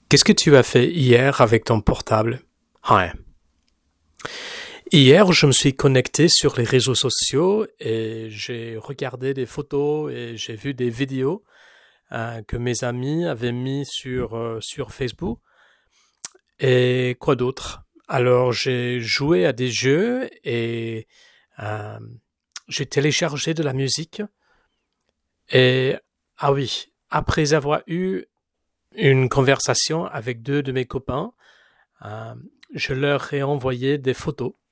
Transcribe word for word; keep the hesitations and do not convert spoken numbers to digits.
Qu'est-ce que tu as fait hier avec ton portable? Ouais. Hier, je me suis connecté sur les réseaux sociaux et j'ai regardé des photos et j'ai vu des vidéos euh, que mes amis avaient mis sur, euh, sur Facebook. Et quoi d'autre? Alors, j'ai joué à des jeux et euh, j'ai téléchargé de la musique. Et, ah oui, après avoir eu une conversation avec deux de mes copains, euh, je leur ai envoyé des photos